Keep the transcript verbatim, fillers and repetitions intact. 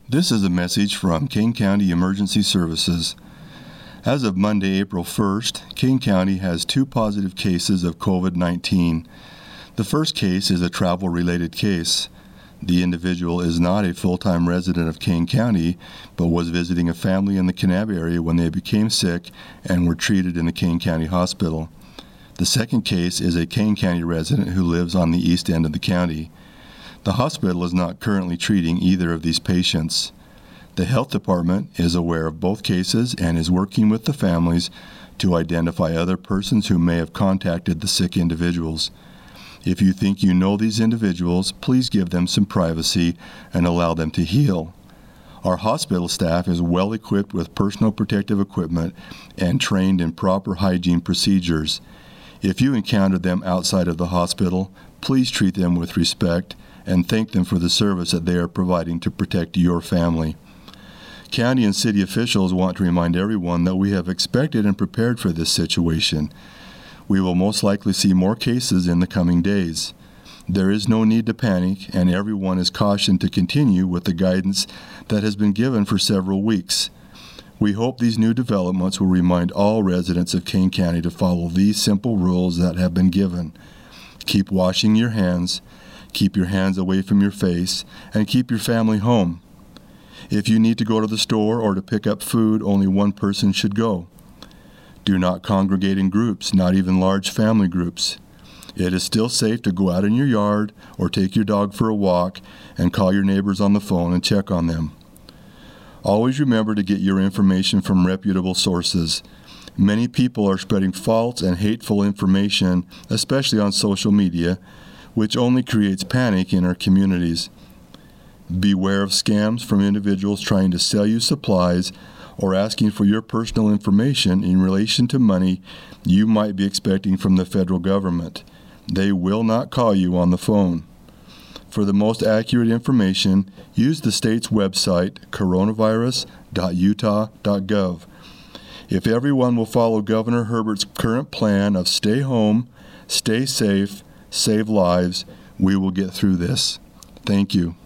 This is a message from Kane County Emergency Services. As of Monday, April first, Kane County has two positive cases of COVID nineteen. The first case is a travel-related case. The individual is not a full-time resident of Kane County, but was visiting a family in the Kanab area when they became sick and were treated in the Kane County Hospital. The second case is a Kane County resident who lives on the east end of the county. The hospital is not currently treating either of these patients. The health department is aware of both cases and is working with the families to identify other persons who may have contacted the sick individuals. If you think you know these individuals, please give them some privacy and allow them to heal. Our hospital staff is well equipped with personal protective equipment and trained in proper hygiene procedures. If you encounter them outside of the hospital, please treat them with respect and thank them for the service that they are providing to protect your family. County and city officials want to remind everyone that we have expected and prepared for this situation. We will most likely see more cases in the coming days. There is no need to panic, and everyone is cautioned to continue with the guidance that has been given for several weeks. We hope these new developments will remind all residents of Kane County to follow these simple rules that have been given. Keep washing your hands, keep your hands away from your face, and keep your family home. If you need to go to the store or to pick up food, only one person should go. Do not congregate in groups, not even large family groups. It is still safe to go out in your yard or take your dog for a walk and call your neighbors on the phone and check on them. Always remember to get your information from reputable sources. Many people are spreading false and hateful information, especially on social media, which only creates panic in our communities. Beware of scams from individuals trying to sell you supplies or asking for your personal information in relation to money you might be expecting from the federal government. They will not call you on the phone. For the most accurate information, use the state's website, coronavirus dot utah dot gov. If everyone will follow Governor Herbert's current plan of stay home, stay safe, save lives, we will get through this. Thank you.